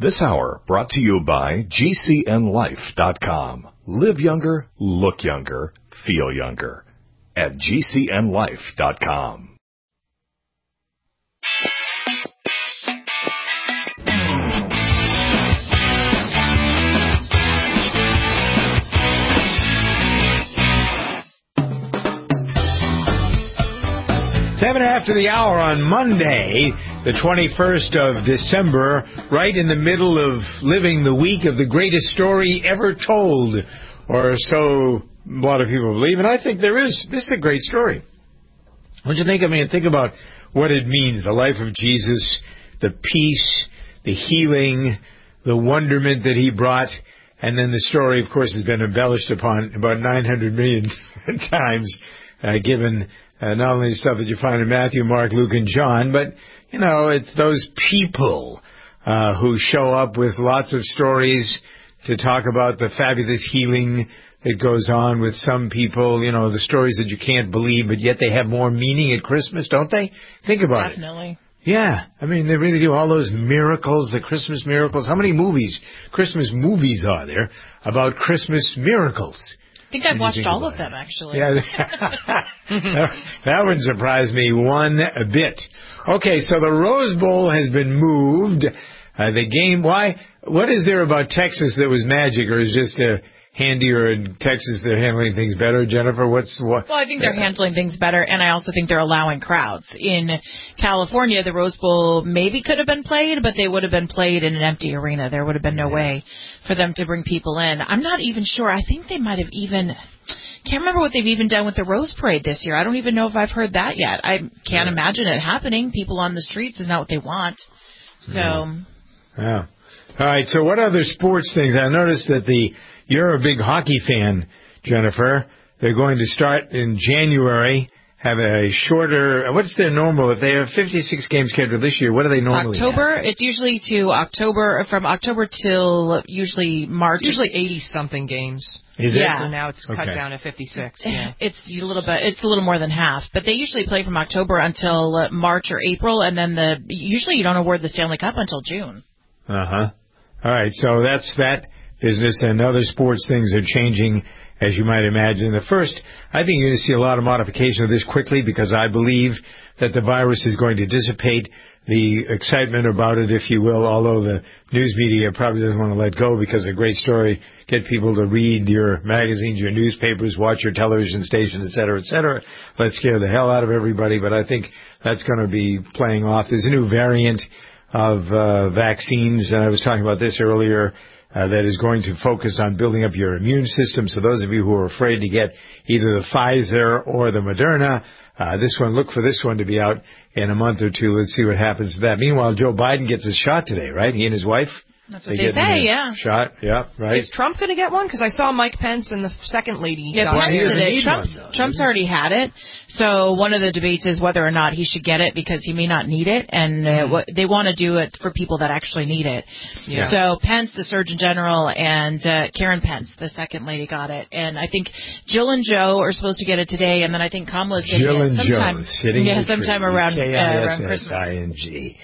This hour brought to you by GCNLife.com. Live younger, look younger, feel younger. At GCNLife.com. Seven after the hour on Monday, the 21st of December, right in the middle of living the week of the greatest story ever told, or so a lot of people believe, and I think this is a great story. What do you think? I mean, think about what it means, the life of Jesus, the peace, the healing, the wonderment that he brought, and then the story, of course, has been embellished upon about 900 million times, given not only the stuff that you find in Matthew, Mark, Luke, and John, but, you know, it's those people who show up with lots of stories to talk about the fabulous healing that goes on with some people, you know, the stories that you can't believe, but yet they have more meaning at Christmas, don't they? Think about it. Definitely. Yeah, I mean, they really do. All those miracles, the Christmas miracles. How many Christmas movies are there about Christmas miracles? I think I've watched all of them, actually. Yeah, that would surprise me one bit. Okay, so the Rose Bowl has been moved. The game, why? What is there about Texas that was magic, or is just handier in Texas they're handling things better? Jennifer, what? Well, I think they're handling things better, and I also think they're allowing crowds. In California, the Rose Bowl maybe could have been played, but they would have been played in an empty arena. There would have been no way for them to bring people in. I'm not even sure. I think they might have even... Can't remember what they've even done with the Rose Parade this year. I don't even know if I've heard that yet. I can't imagine it happening. People on the streets is not what they want. So... Yeah. All right, so what other sports things? I noticed that you're a big hockey fan, Jennifer. They're going to start in January, have a shorter... What's their normal? If they have 56 games scheduled this year, what do they normally October? have? It's usually from October till usually March. It's usually 80-something games. Is it? Yeah. So now it's cut down to 56. Yeah. It's a little more than half. But they usually play from October until March or April, and then usually you don't award the Stanley Cup until June. Uh-huh. All right, so that's that business, and other sports things are changing, as you might imagine. The first, I think you're going to see a lot of modification of this quickly, because I believe that the virus is going to dissipate the excitement about it, if you will, although the news media probably doesn't want to let go, because a great story, get people to read your magazines, your newspapers, watch your television station, et cetera, let's scare the hell out of everybody, but I think that's going to be playing off. There's a new variant of vaccines, and I was talking about this earlier, that is going to focus on building up your immune system. So those of you who are afraid to get either the Pfizer or the Moderna, look for this one to be out in a month or two. Let's see what happens to that. Meanwhile, Joe Biden gets his shot today, right? He and his wife? That's what they say, yeah. Shot, yeah, right. Is Trump going to get one? Because I saw Mike Pence and the second lady. Yeah, Pence did it. Trump's already had it. So one of the debates is whether or not he should get it, because he may not need it, and they want to do it for people that actually need it. Yeah. So Pence, the Surgeon General, and Karen Pence, the second lady, got it. And I think Jill and Joe are supposed to get it today, and then I think Kamala's getting it sometime. Sometime around Christmas. K-I-S-S-I-N-G.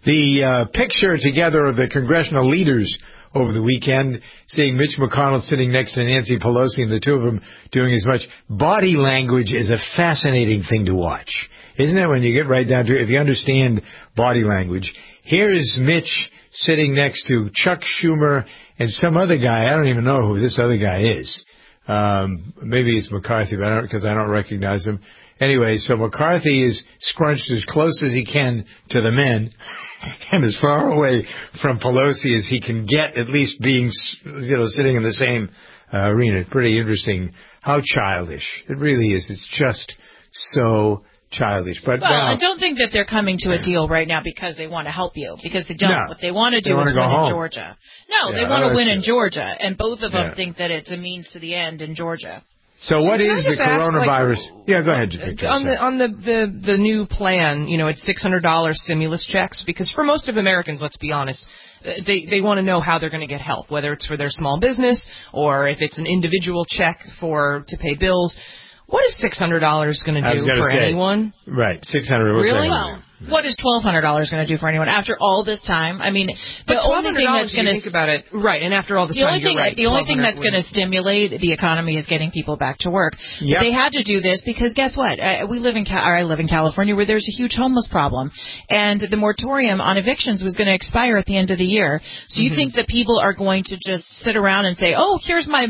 The picture together of the congressional leaders over the weekend, seeing Mitch McConnell sitting next to Nancy Pelosi and the two of them doing as much. Body language is a fascinating thing to watch, isn't it? When you get right down to it, if you understand body language. Here is Mitch sitting next to Chuck Schumer and some other guy. I don't even know who this other guy is. Maybe it's McCarthy, but because I don't recognize him. Anyway, so McCarthy is scrunched as close as he can to the men and as far away from Pelosi as he can get, at least being, sitting in the same arena. It's pretty interesting how childish it really is. It's just so childish. But I don't think that they're coming to a deal right now because they want to help you, because they don't. No, what they want to do is win in Georgia. No, they want to win in Georgia, and both of them think that it's a means to the end in Georgia. So what is the coronavirus? Yeah, go ahead. On the new plan, it's $600 stimulus checks, because for most of Americans, let's be honest, they want to know how they're going to get help, whether it's for their small business or if it's an individual check to pay bills. What is $600 going to do for anyone? Right, $600. Really? Well, What is $1,200 going to do for anyone after all this time? I mean, the only thing that's going to think about it, right? And after all this time, the only thing that's going to stimulate the economy is getting people back to work. Yep. They had to do this because guess what? I live in California, where there's a huge homeless problem, and the moratorium on evictions was going to expire at the end of the year. So you think that people are going to just sit around and say, "Oh, here's my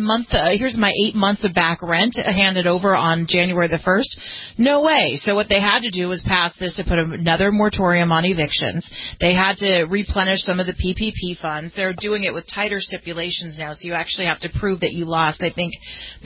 8 months of back rent handed over on January the 1st"? No way. So what they had to do was pass this to put another moratorium on evictions. They had to replenish some of the PPP funds. They're doing it with tighter stipulations now, so you actually have to prove that you lost, I think,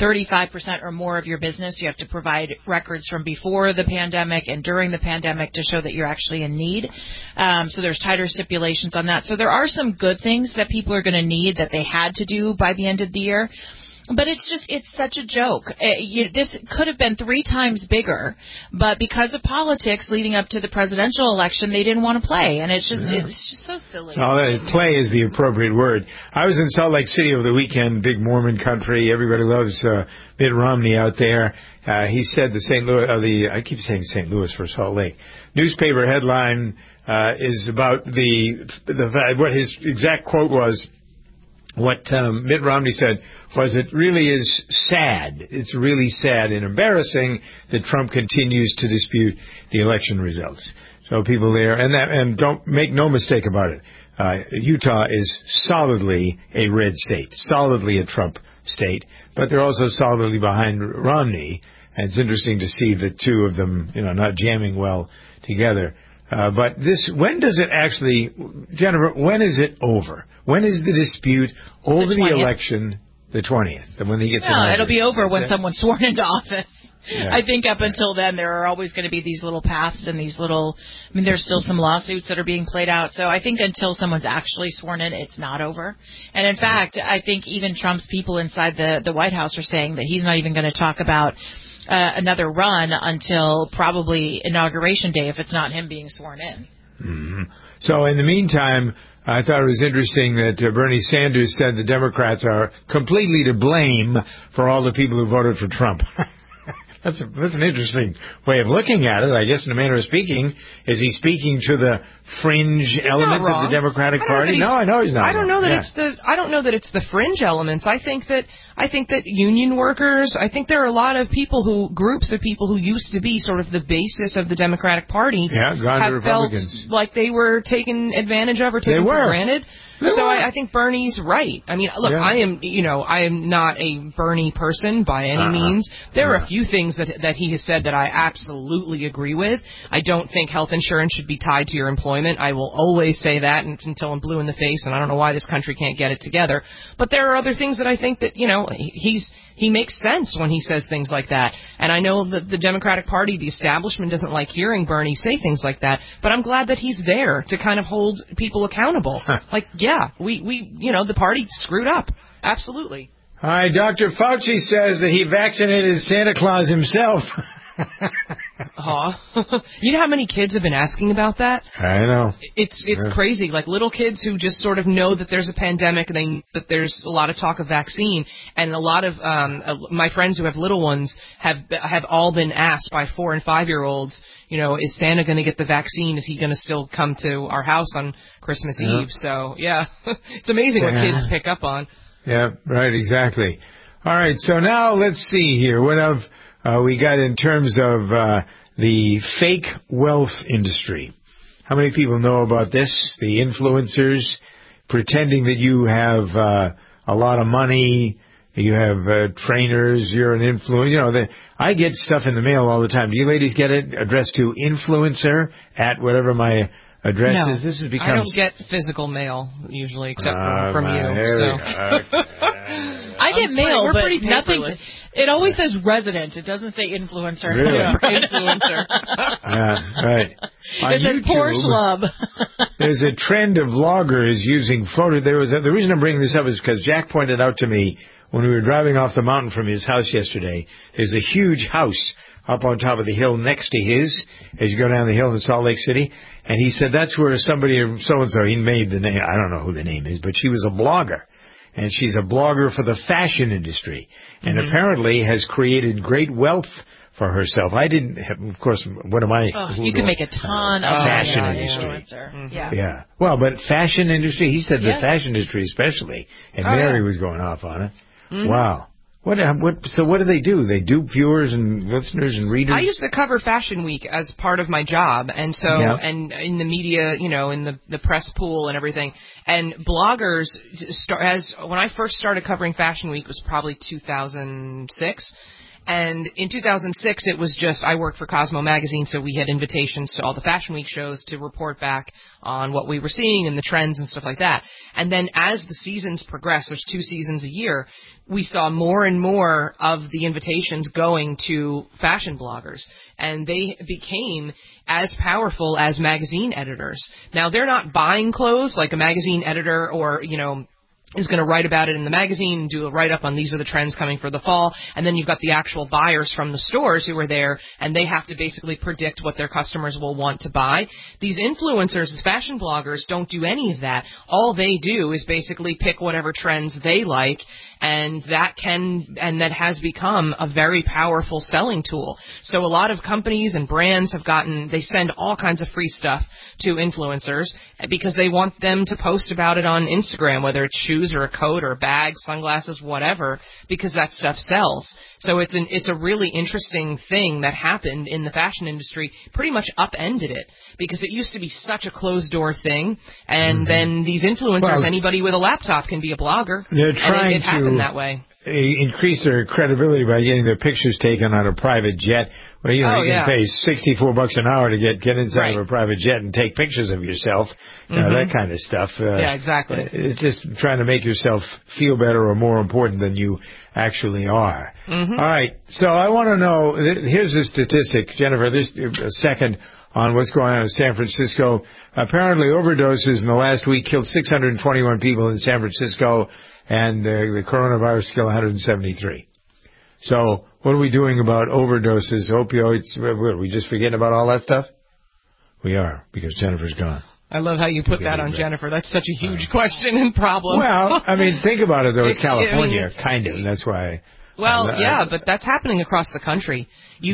35% or more of your business. You have to provide records from before the pandemic and during the pandemic to show that you're actually in need. So there's tighter stipulations on that. So there are some good things that people are going to need that they had to do by the end of the year. But it's such a joke. This could have been 3 times bigger, but because of politics leading up to the presidential election, they didn't want to play, and it's just so silly. Play is the appropriate word. I was in Salt Lake City over the weekend, big Mormon country. Everybody loves Mitt Romney out there. He said the St. Louis, I keep saying St. Louis for Salt Lake. Newspaper headline is about what his exact quote was. What Mitt Romney said was, it really is sad. It's really sad and embarrassing that Trump continues to dispute the election results. So people there, and don't make no mistake about it, Utah is solidly a red state, solidly a Trump state, but they're also solidly behind Romney. And it's interesting to see the two of them, not jamming well together. But when does it actually, Jennifer, when is it over? When is the dispute over the election? The 20th, when he gets inaugurated? It'll be over when someone's sworn into office. Yeah. I think up until then, there are always going to be these little paths and these little, there's still some lawsuits that are being played out. So I think until someone's actually sworn in, it's not over. And in fact, I think even Trump's people inside the White House are saying that he's not even going to talk about another run until probably Inauguration Day, if it's not him being sworn in. Mm-hmm. So in the meantime, I thought it was interesting that Bernie Sanders said the Democrats are completely to blame for all the people who voted for Trump. That's an interesting way of looking at it, I guess, in a manner of speaking. Is he speaking to the fringe elements of the Democratic Party? No, I know he's not. I don't know that it's the fringe elements. I think that union workers, I think there are a lot of groups of people who used to be sort of the basis of the Democratic Party gone to Republicans. Felt like they were taken advantage of or taken for granted. I think Bernie's right. I mean, look, I am not a Bernie person by any means. There are a few things that he has said that I absolutely agree with. I don't think health insurance should be tied to your employment. I will always say that until I'm blue in the face, and I don't know why this country can't get it together. But there are other things that I think that, he makes sense when he says things like that. And I know that the Democratic Party, the establishment, doesn't like hearing Bernie say things like that, but I'm glad that he's there to kind of hold people accountable. The party screwed up. Absolutely. All right, Dr. Fauci says that he vaccinated Santa Claus himself. You know how many kids have been asking about that? I know. It's crazy. Like little kids who just sort of know that there's a pandemic and that there's a lot of talk of vaccine. And a lot of my friends who have little ones have all been asked by 4 and 5-year-olds, is Santa going to get the vaccine? Is he going to still come to our house on Christmas Eve? So, it's amazing what kids pick up on. Yeah, right, exactly. All right, so now let's see here. What have we got in terms of the fake wealth industry? How many people know about this? The influencers pretending that you have a lot of money, you have trainers, you're an influencer. I get stuff in the mail all the time. Do you ladies get it addressed to influencer at whatever my address is? This has become... I don't get physical mail usually, except from you. I get mail, we're but pretty nothing. paperless. It always says resident. It doesn't say influencer. Really? Influencer. Yeah, right. It says poor schlub. There's a trend of vloggers using photo. The reason I'm bringing this up is because Jack pointed out to me when we were driving off the mountain from his house yesterday, there's a huge house up on top of the hill next to his, as you go down the hill in Salt Lake City. And he said that's where somebody, so-and-so, he made the name, I don't know who the name is, but she was a blogger. And she's a blogger for the fashion industry. And apparently has created great wealth for herself. I didn't have, of course, what am I? You can make a ton of fashion money industry. on an influencer. Mm-hmm. Yeah. Well, but fashion industry, he said the Yeah. fashion industry especially, and Mary was going off on it. Mm-hmm. Wow. So what do? They do viewers and listeners and readers? I used to cover Fashion Week as part of my job, and so and in the media, in the press pool and everything. And bloggers, when I first started covering Fashion Week was probably 2006. And in 2006, it was just, I worked for Cosmo Magazine, so we had invitations to all the Fashion Week shows to report back on what we were seeing and the trends and stuff like that. And then as the seasons progressed, there's 2 seasons a year, we saw more and more of the invitations going to fashion bloggers. And they became as powerful as magazine editors. Now, they're not buying clothes like a magazine editor or, is going to write about it in the magazine and do a write-up on these are the trends coming for the fall. And then you've got the actual buyers from the stores who are there, and they have to basically predict what their customers will want to buy. These influencers, as fashion bloggers, don't do any of that. All they do is basically pick whatever trends they like, and that has become a very powerful selling tool. So a lot of companies and brands they send all kinds of free stuff to influencers because they want them to post about it on Instagram, whether it's shoes or a coat or a bag, sunglasses, whatever, because that stuff sells. So it's a really interesting thing that happened in the fashion industry, pretty much upended it, because it used to be such a closed-door thing, and then these influencers, anybody with a laptop can be a blogger. They're trying it happened that way. Increase their credibility by getting their pictures taken on a private jet. Well, you can pay $64 an hour to get inside of a private jet and take pictures of yourself. That kind of stuff. Yeah, exactly. It's just trying to make yourself feel better or more important than you actually are. All right. So I want to know, here's a statistic, Jennifer, this a second on what's going on in San Francisco. Apparently overdoses in the last week killed 621 people in San Francisco, and the coronavirus killed 173. So what are we doing about overdoses, opioids? Are we just forgetting about all that stuff? We are, because Jennifer's gone. I love how you put that on Jennifer. That's such a huge question and problem. Well, I mean, think about it, though. It's California, kind of, and that's why. Well, but that's happening across the country.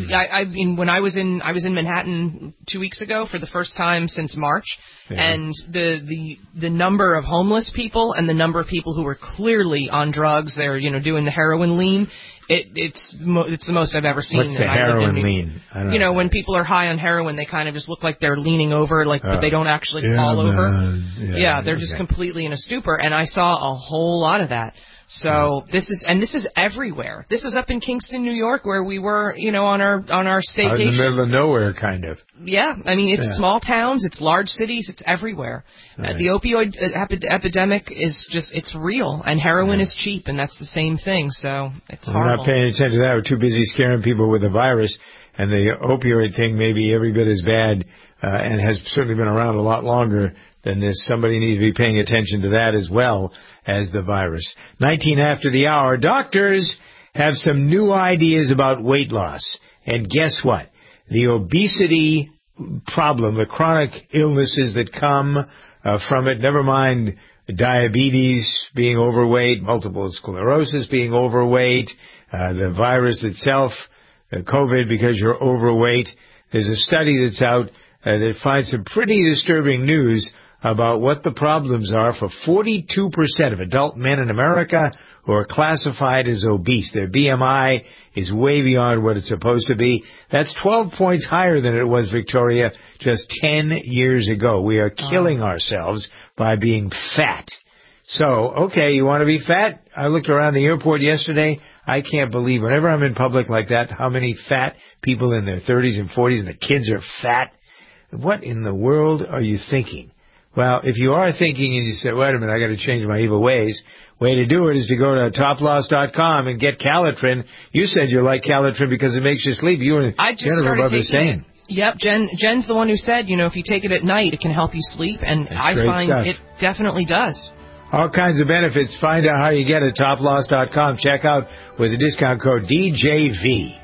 I mean, when I was in Manhattan 2 weeks ago for the first time since March, and the number of homeless people and the number of people who were clearly on drugs, they're doing the heroin lean. It's the most I've ever seen. What's the heroin lean? I don't know. When people are high on heroin, they kind of just look like they're leaning over, but they don't actually fall over. They're just completely in a stupor, and I saw a whole lot of that. So this is everywhere. This is up in Kingston, New York, where we were, on our staycation. Out in the middle of nowhere, kind of. Yeah, I mean, it's small towns, it's large cities, it's everywhere. Right. The opioid epidemic it's real, and heroin is cheap, and that's the same thing, so it's horrible. We're not paying attention to that. We're too busy scaring people with the virus, and the opioid thing may be every bit as bad, and has certainly been around a lot longer than this. Somebody needs to be paying attention to that as well as the virus. 19 after the hour, doctors have some new ideas about weight loss. And guess what? The obesity problem, the chronic illnesses that come from it, never mind diabetes, being overweight, multiple sclerosis, being overweight, the virus itself, COVID, because you're overweight. There's a study that's out that finds some pretty disturbing news about what the problems are for 42% of adult men in America who are classified as obese. Their BMI is way beyond what it's supposed to be. That's 12 points higher than it was, Victoria, just 10 years ago. We are killing ourselves by being fat. So, okay, you want to be fat? I looked around the airport yesterday. I can't believe whenever I'm in public like that, how many fat people in their 30s and 40s, and the kids are fat. What in the world are you thinking? Well, if you are thinking and you say, wait a minute, I got to change my evil ways, way to do it is to go to toploss.com and get Calitrin. You said you like Calitrin because it makes you sleep. You and Jennifer both the same. Yep, Jen's the one who said, if you take it at night, it can help you sleep, and I find it definitely does. All kinds of benefits. Find out how you get it at toploss.com. Check out with the discount code DJV.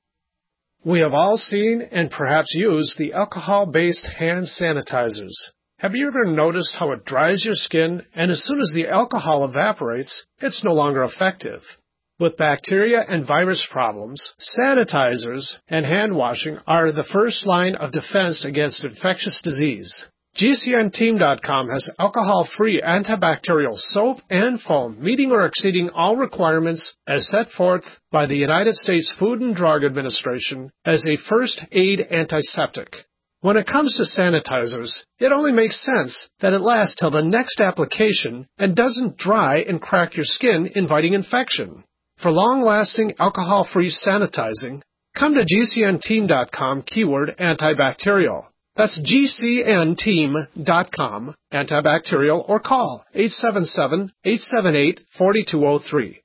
We have all seen and perhaps used the alcohol-based hand sanitizers. Have you ever noticed how it dries your skin, and as soon as the alcohol evaporates, it's no longer effective? With bacteria and virus problems, sanitizers and hand washing are the first line of defense against infectious disease. GCNteam.com has alcohol-free antibacterial soap and foam, meeting or exceeding all requirements as set forth by the United States Food and Drug Administration as a first aid antiseptic. When it comes to sanitizers, it only makes sense that it lasts till the next application and doesn't dry and crack your skin, inviting infection. For long-lasting alcohol-free sanitizing, come to GCNteam.com keyword antibacterial. That's GCNteam.com antibacterial or call 877-878-4203.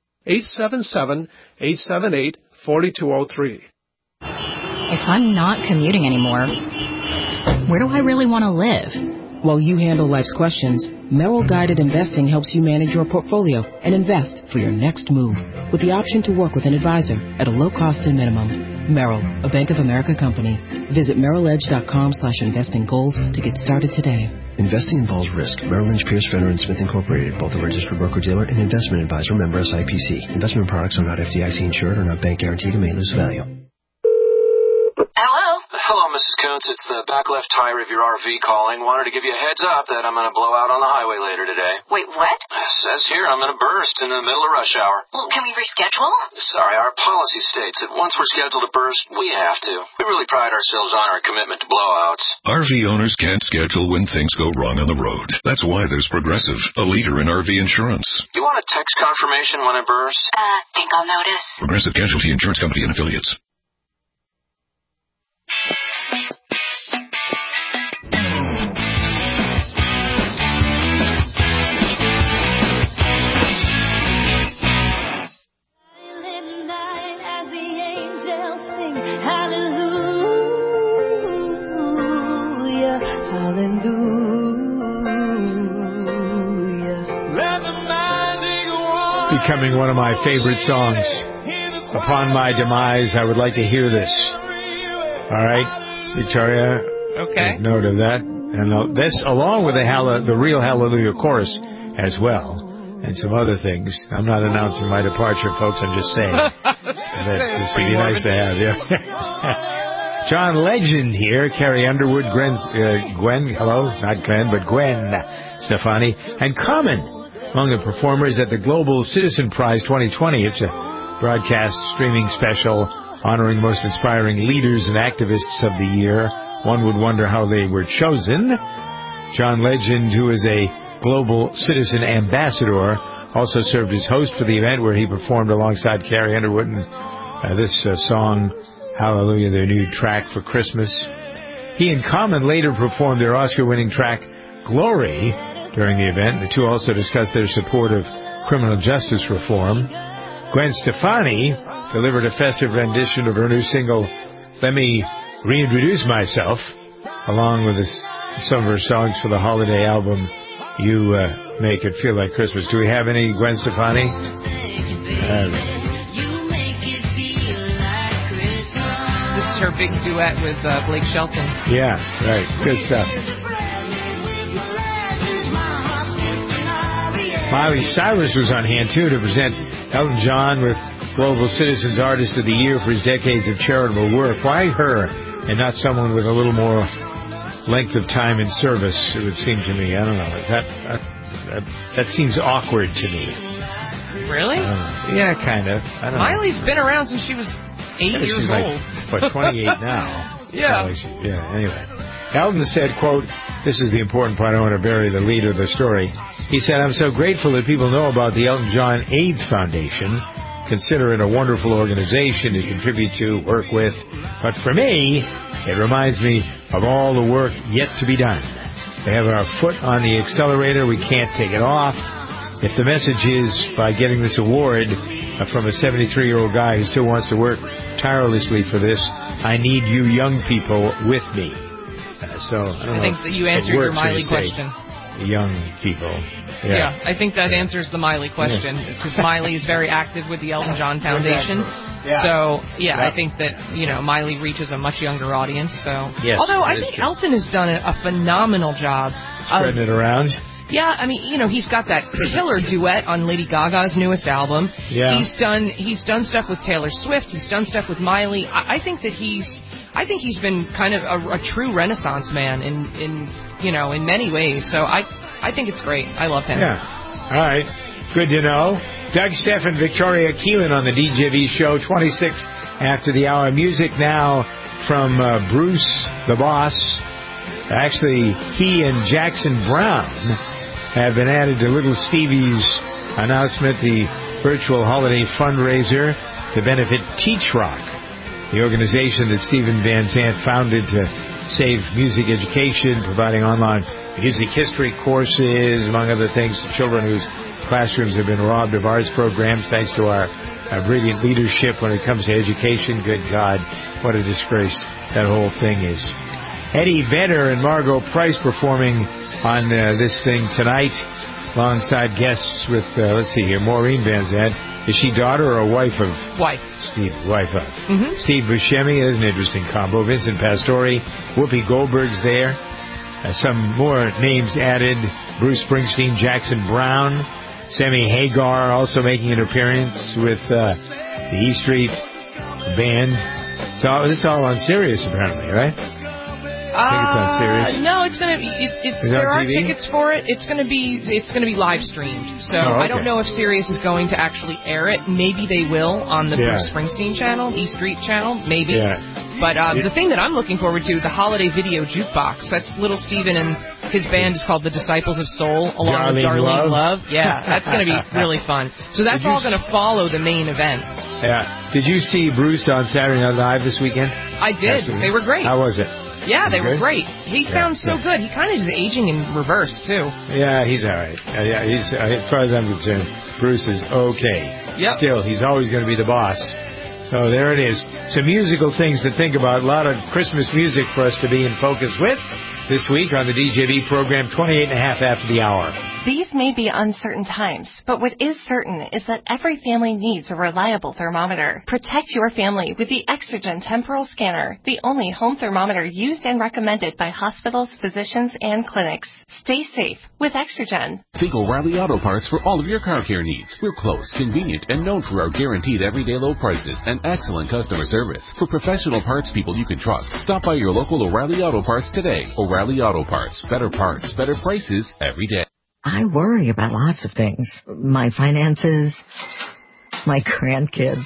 877-878-4203. If I'm not commuting anymore, where do I really want to live? While you handle life's questions, Merrill Guided Investing helps you manage your portfolio and invest for your next move with the option to work with an advisor at a low cost and minimum. Merrill, a Bank of America company. Visit merrilledge.com/investing goals to get started today. Investing involves risk. Merrill Lynch, Pierce, Fenner & Smith Incorporated, both a registered broker-dealer and investment advisor, member SIPC. Investment products are not FDIC insured or not bank guaranteed and may lose value. Hello, Mrs. Kuntz. It's the back left tire of your RV calling. Wanted to give you a heads up that I'm going to blow out on the highway later today. Wait, what? It says here I'm going to burst in the middle of rush hour. Well, can we reschedule? Sorry, our policy states that once we're scheduled to burst, we have to. We really pride ourselves on our commitment to blowouts. RV owners can't schedule when things go wrong on the road. That's why there's Progressive, a leader in RV insurance. You want a text confirmation when I burst? Think I'll notice. Progressive Casualty Insurance Company and Affiliates. Becoming one of my favorite songs. Upon my demise, I would like to hear this. All right, Victoria. Okay. Take note of that. And this, along with the real Hallelujah chorus as well, and some other things. I'm not announcing my departure, folks. I'm just saying. This would be nice to have, yeah. John Legend here, Carrie Underwood, Gwen, hello, not Glenn, but Gwen Stefani, and Common among the performers at the Global Citizen Prize 2020. It's a broadcast streaming special honoring most inspiring leaders and activists of the year. One would wonder how they were chosen. John Legend, who is a Global Citizen Ambassador, also served as host for the event where he performed alongside Carrie Underwood and this song, Hallelujah, their new track for Christmas. He and Common later performed their Oscar-winning track, Glory, during the event. The two also discussed their support of criminal justice reform. Gwen Stefani delivered a festive rendition of her new single, Let Me Reintroduce Myself, along with some of her songs for the holiday album, You Make It Feel Like Christmas. Do we have any Gwen Stefani? This is her big duet with Blake Shelton. Yeah, right. Good stuff. Miley Cyrus was on hand, too, to present Elton John with Global Citizens Artist of the Year for his decades of charitable work. Why her and not someone with a little more length of time in service, it would seem to me? I don't know. That seems awkward to me. Really? Yeah, kind of. I don't know. Miley's been around since she was 8 years old. What, 28 now? Yeah. Anyway. Elton said, quote, this is the important part, I want to bury the lead of the story. He said, I'm so grateful that people know about the Elton John AIDS Foundation. Consider it a wonderful organization to contribute to, work with. But for me, it reminds me of all the work yet to be done. We have our foot on the accelerator. We can't take it off. If the message is, by getting this award from a 73-year-old guy who still wants to work tirelessly for this, I need you young people with me. So I don't know think that you answered your Miley question. young people. Yeah, I think that answers the Miley question, because Miley is very active with the Elton John Foundation. So, I think that, Miley reaches a much younger audience. So, yes, although I think Elton has done a phenomenal job spreading it around. Yeah, I mean, he's got that killer duet on Lady Gaga's newest album. Yeah. He's done stuff with Taylor Swift. He's done stuff with Miley. I think he's been kind of a true Renaissance man in many ways. So I think it's great. I love him. Yeah. All right. Good to know. Doug Steffen, Victoria Keelan on the DJV show, 26 after the hour. Music now from Bruce the Boss. Actually, he and Jackson Brown have been added to Little Stevie's announcement, the virtual holiday fundraiser to benefit Teach Rock, the organization that Stephen Van Zandt founded to save music education, providing online music history courses, among other things, to children whose classrooms have been robbed of arts programs, thanks to our brilliant leadership when it comes to education. Good God, what a disgrace that whole thing is. Eddie Vedder and Margot Price performing on this thing tonight, alongside guests with, let's see here, Maureen Van Zandt. Is she daughter or wife of? Wife. Wife of. Mm-hmm. Steve Buscemi, is an interesting combo. Vincent Pastore, Whoopi Goldberg's there. Some more names added. Bruce Springsteen, Jackson Brown, Sammy Hagar also making an appearance with the E Street Band. So this is all on Sirius, apparently, right? I think it's on Sirius. No, it's gonna be. There are tickets for it. It's gonna be live streamed. So I don't know if Sirius is going to actually air it. Maybe they will on the Bruce Springsteen channel, E Street channel. Maybe. Yeah. But the thing that I'm looking forward to, the holiday video jukebox. That's Little Steven and his band is called the Disciples of Soul, along with Darlene Love. Yeah, that's going to be really fun. So that's all going to follow the main event. Yeah. Did you see Bruce on Saturday Night Live this weekend? I did. They were great. How was it? Yeah, they were great. He sounds so good. He kind of is aging in reverse, too. Yeah, he's all right. Yeah, he's, as far as I'm concerned, Bruce is okay. Yep. Still, he's always going to be the boss. So there it is. Some musical things to think about. A lot of Christmas music for us to be in focus with this week on the DJV program, 28 and a half after the hour. These may be uncertain times, but what is certain is that every family needs a reliable thermometer. Protect your family with the Exergen Temporal Scanner, the only home thermometer used and recommended by hospitals, physicians, and clinics. Stay safe with Exergen. Think O'Reilly Auto Parts for all of your car care needs. We're close, convenient, and known for our guaranteed everyday low prices and excellent customer service. For professional parts people you can trust, stop by your local O'Reilly Auto Parts today. O'Reilly Auto Parts. Better parts, better prices every day. I worry about lots of things. My finances, my grandkids.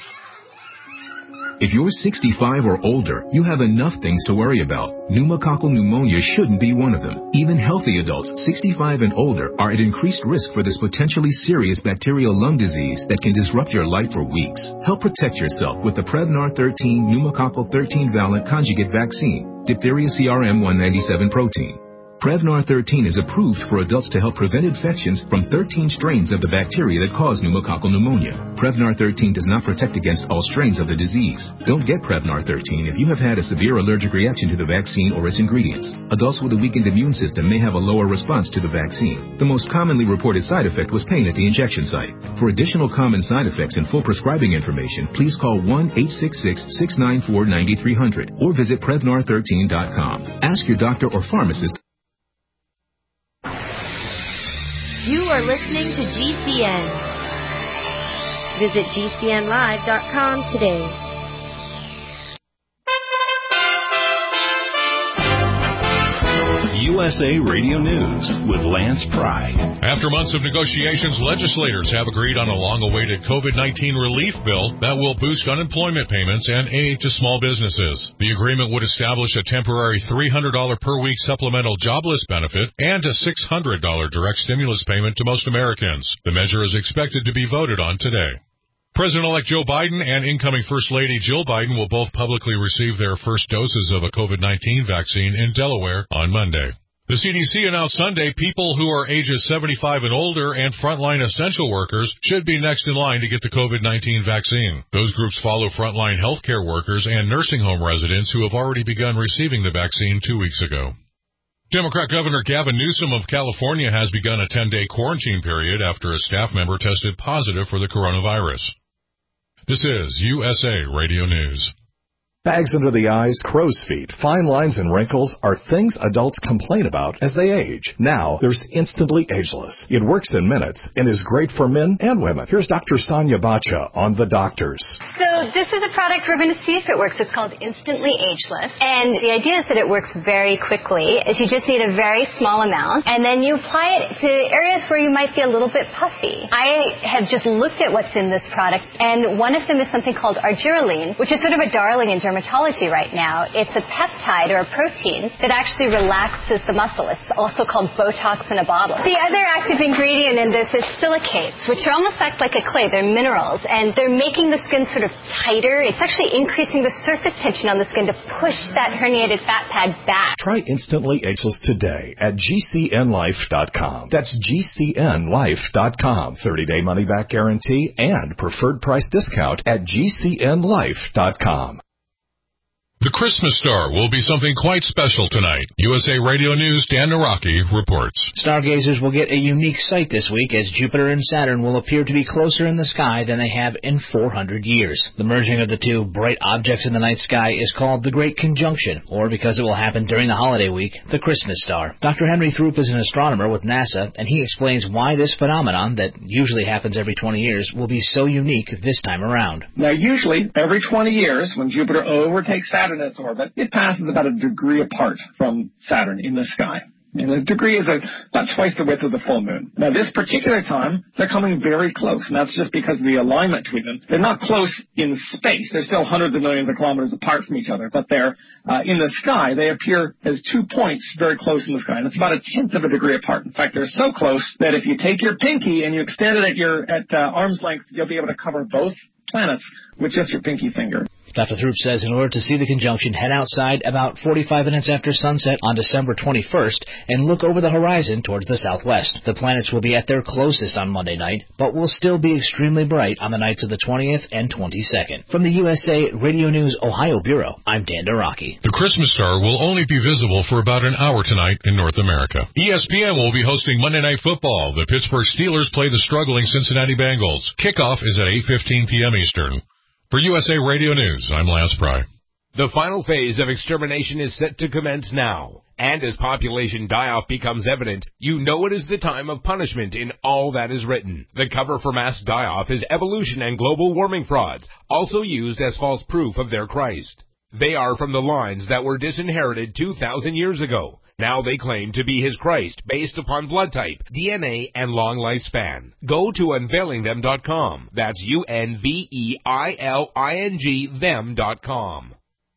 If you're 65 or older, you have enough things to worry about. Pneumococcal pneumonia shouldn't be one of them. Even healthy adults 65 and older are at increased risk for this potentially serious bacterial lung disease that can disrupt your life for weeks. Help protect yourself with the Prevnar 13 pneumococcal 13-valent conjugate vaccine, diphtheria CRM 197 protein. Prevnar 13 is approved for adults to help prevent infections from 13 strains of the bacteria that cause pneumococcal pneumonia. Prevnar 13 does not protect against all strains of the disease. Don't get Prevnar 13 if you have had a severe allergic reaction to the vaccine or its ingredients. Adults with a weakened immune system may have a lower response to the vaccine. The most commonly reported side effect was pain at the injection site. For additional common side effects and full prescribing information, please call 1-866-694-9300 or visit Prevnar13.com. Ask your doctor or pharmacist. You are listening to GCN. Visit GCNlive.com today. USA Radio News with Lance Pry. After months of negotiations, legislators have agreed on a long-awaited COVID-19 relief bill that will boost unemployment payments and aid to small businesses. The agreement would establish a temporary $300 per week supplemental jobless benefit and a $600 direct stimulus payment to most Americans. The measure is expected to be voted on today. President-elect Joe Biden and incoming First Lady Jill Biden will both publicly receive their first doses of a COVID-19 vaccine in Delaware on Monday. The CDC announced Sunday people who are ages 75 and older and frontline essential workers should be next in line to get the COVID-19 vaccine. Those groups follow frontline healthcare workers and nursing home residents who have already begun receiving the vaccine 2 weeks ago. Democrat Governor Gavin Newsom of California has begun a 10-day quarantine period after a staff member tested positive for the coronavirus. This is USA Radio News. Bags under the eyes, crow's feet, fine lines, and wrinkles are things adults complain about as they age. Now, there's Instantly Ageless. It works in minutes and is great for men and women. Here's Dr. Sonia Bacha on The Doctors. So this is a product we're going to see if it works. It's called Instantly Ageless. And the idea is that it works very quickly. Is you just need a very small amount, and then you apply it to areas where you might be a little bit puffy. I have just looked at what's in this product, and one of them is something called argireline, which is sort of a darling in dermatology right now. It's a peptide or a protein that actually relaxes the muscle. It's also called Botox in a bottle. The other active ingredient in this is silicates, which almost act like a clay. They're minerals, and they're making the skin sort of tighter. It's actually increasing the surface tension on the skin to push that herniated fat pad back. Try Instantly Ageless today at GCNLife.com. That's GCNLife.com. 30-day money-back guarantee and preferred price discount at GCNLife.com. The Christmas star will be something quite special tonight. USA Radio News' Dan Naraki reports. Stargazers will get a unique sight this week as Jupiter and Saturn will appear to be closer in the sky than they have in 400 years. The merging of the two bright objects in the night sky is called the Great Conjunction, or because it will happen during the holiday week, the Christmas star. Dr. Henry Throop is an astronomer with NASA, and he explains why this phenomenon, that usually happens every 20 years, will be so unique this time around. Now, usually, every 20 years, when Jupiter overtakes Saturn in its orbit, it passes about a degree apart from Saturn in the sky. And a degree is about twice the width of the full moon. Now, this particular time, they're coming very close, and that's just because of the alignment between them. They're not close in space. They're still hundreds of millions of kilometers apart from each other, but they're in the sky. They appear as 2 points very close in the sky, and it's about a tenth of a degree apart. In fact, they're so close that if you take your pinky and you extend it at arm's length, you'll be able to cover both planets with just your pinky finger. Dr. Throop says in order to see the conjunction, head outside about 45 minutes after sunset on December 21st and look over the horizon towards the southwest. The planets will be at their closest on Monday night, but will still be extremely bright on the nights of the 20th and 22nd. From the USA Radio News Ohio Bureau, I'm Dan Naraki. The Christmas star will only be visible for about an hour tonight in North America. ESPN will be hosting Monday Night Football. The Pittsburgh Steelers play the struggling Cincinnati Bengals. Kickoff is at 8:15 p.m. Eastern. For USA Radio News, I'm Lance Pry. The final phase of extermination is set to commence now. And as population die-off becomes evident, you know it is the time of punishment in all that is written. The cover for mass die-off is evolution and global warming frauds, also used as false proof of their Christ. They are from the lines that were disinherited 2,000 years ago. Now they claim to be his Christ based upon blood type, DNA, and long lifespan. Go to unveilingthem.com. That's UNVEILING them.com.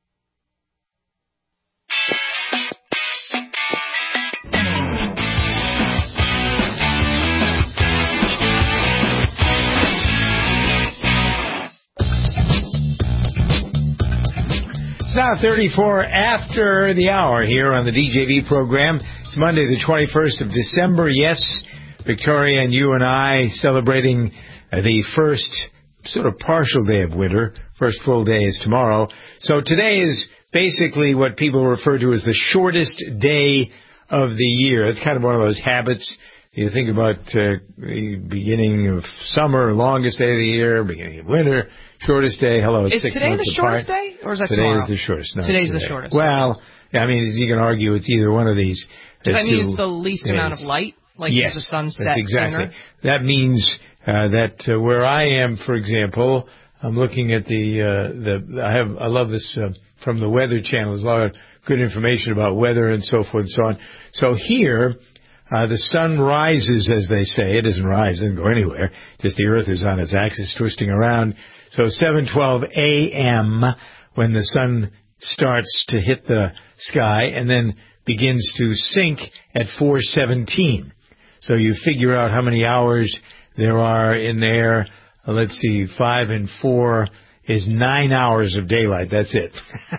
It's now 34 after the hour here on the DJV program. It's Monday, the 21st of December. Yes, Victoria and you and I celebrating the first sort of partial day of winter. First full day is tomorrow. So today is basically what people refer to as the shortest day of the year. It's kind of one of those habits. You think about the beginning of summer, longest day of the year, beginning of winter, shortest day. Hello, it's 6 months apart. Is today the shortest day, or is that today tomorrow? Today is the shortest. No, Today's the shortest. Well, I mean, you can argue it's either one of these. Does that mean it's the least amount of light? Like, yes, does the sun set exactly. sooner? That means that where I am, for example, I'm looking at I love this from the Weather Channel. There's a lot of good information about weather and so forth and so on. So here, the sun rises, as they say. It doesn't rise, it doesn't go anywhere. Just the Earth is on its axis twisting around. So 7:12 a.m. when the sun starts to hit the sky and then begins to sink at 4:17. So you figure out how many hours there are in there. Let's see, 5 and 4 is 9 hours of daylight. That's it.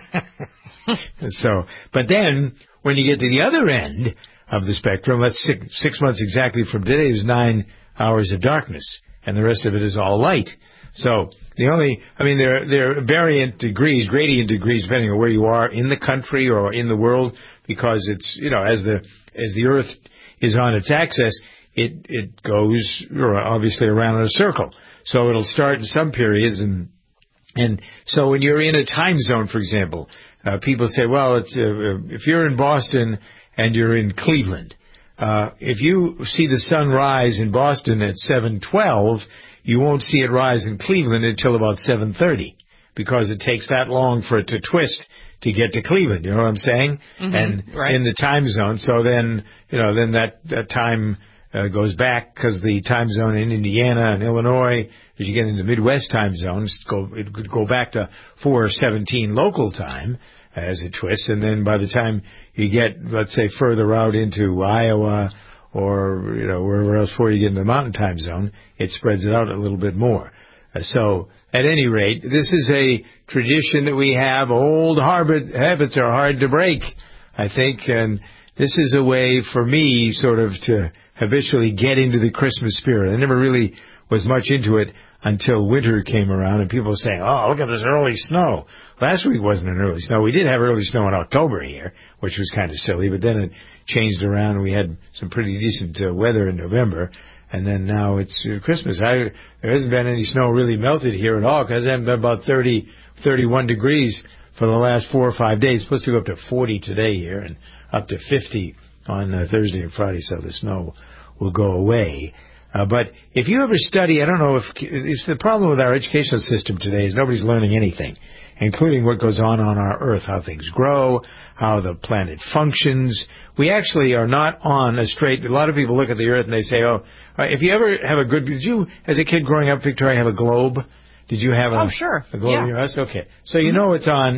But then when you get to the other end of the spectrum, that's 6 months exactly from today, is 9 hours of darkness, and the rest of it is all light. So there are gradient degrees depending on where you are in the country or in the world, because it's, as the Earth is on its axis, it goes obviously around in a circle. So it'll start in some periods, and so when you're in a time zone, for example, people say, well, it's if you're in Boston and you're in Cleveland, if you see the sun rise in Boston at 7:12, you won't see it rise in Cleveland until about 7:30, because it takes that long for it to twist to get to Cleveland. You know what I'm saying? Mm-hmm, and right. In the time zone. So then, then that time goes back, because the time zone in Indiana and Illinois, as you get into Midwest time zones, it could go back to 4:17 local time as it twists, and then by the time you get, let's say, further out into Iowa or wherever else before you get into the mountain time zone, it spreads it out a little bit more. So at any rate, this is a tradition that we have. Old habits are hard to break, I think, and this is a way for me sort of to habitually get into the Christmas spirit. I never really was much into it until winter came around, and people were saying, oh, look at this early snow. Last week wasn't an early snow. We did have early snow in October here, which was kind of silly, but then it changed around, and we had some pretty decent weather in November, and then now it's Christmas. There hasn't been any snow really melted here at all, because it hasn't been about 30, 31 degrees for the last 4 or 5 days. It's supposed to go up to 40 today here, and up to 50 on Thursday and Friday, so the snow will go away. But if you ever study, I don't know if it's the problem with our educational system today is nobody's learning anything, including what goes on our Earth, how things grow, how the planet functions. We actually are not on a straight. A lot of people look at the Earth and they say, oh, if you ever have a good, did you, as a kid growing up, Victoria, have a globe? Did you have a globe in your house? Okay. So you know it's on